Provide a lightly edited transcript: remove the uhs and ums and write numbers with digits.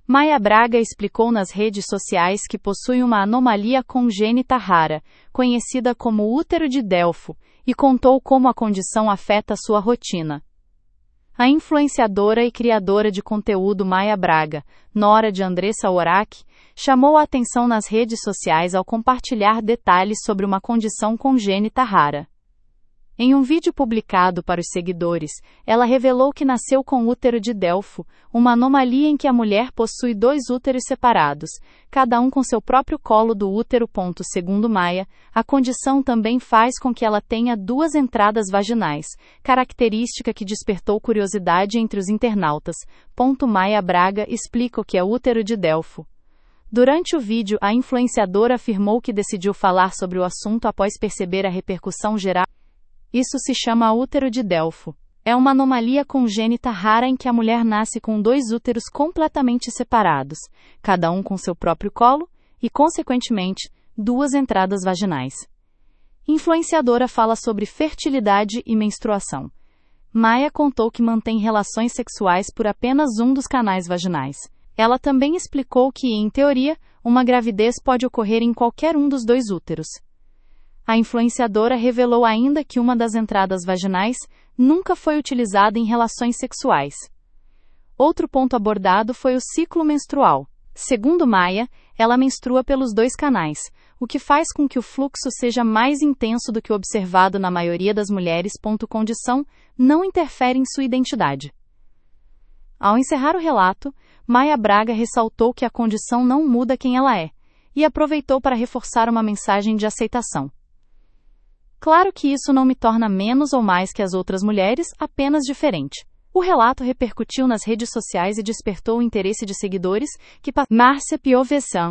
Maia Braga explicou nas redes sociais que possui uma anomalia congênita rara, conhecida como útero de Delfo, e contou como a condição afeta sua rotina. A influenciadora e criadora de conteúdo Maia Braga, nora de Andressa Urach, chamou a atenção nas redes sociais ao compartilhar detalhes sobre uma condição congênita rara. Em um vídeo publicado para os seguidores, ela revelou que nasceu com útero de Delfo, uma anomalia em que a mulher possui 2 úteros separados, cada um com seu próprio colo do útero. Segundo Maia, a condição também faz com que ela tenha 2 entradas vaginais, característica que despertou curiosidade entre os internautas. Maia Braga explica o que é útero de Delfo. Durante o vídeo, a influenciadora afirmou que decidiu falar sobre o assunto após perceber a repercussão geral. Isso se chama útero de Delfo. É uma anomalia congênita rara em que a mulher nasce com 2 úteros completamente separados, cada um com seu próprio colo e, consequentemente, 2 entradas vaginais. Influenciadora fala sobre fertilidade e menstruação. Maia contou que mantém relações sexuais por apenas um dos canais vaginais. Ela também explicou que, em teoria, uma gravidez pode ocorrer em qualquer um dos 2 úteros. A influenciadora revelou ainda que uma das entradas vaginais nunca foi utilizada em relações sexuais. Outro ponto abordado foi o ciclo menstrual. Segundo Maia, ela menstrua pelos 2 canais, o que faz com que o fluxo seja mais intenso do que o observado na maioria das mulheres. Condição não interfere em sua identidade. Ao encerrar o relato, Maia Braga ressaltou que a condição não muda quem ela é, e aproveitou para reforçar uma mensagem de aceitação. Claro que isso não me torna menos ou mais que as outras mulheres, apenas diferente. O relato repercutiu nas redes sociais e despertou o interesse de seguidores que Márcia Piovesan,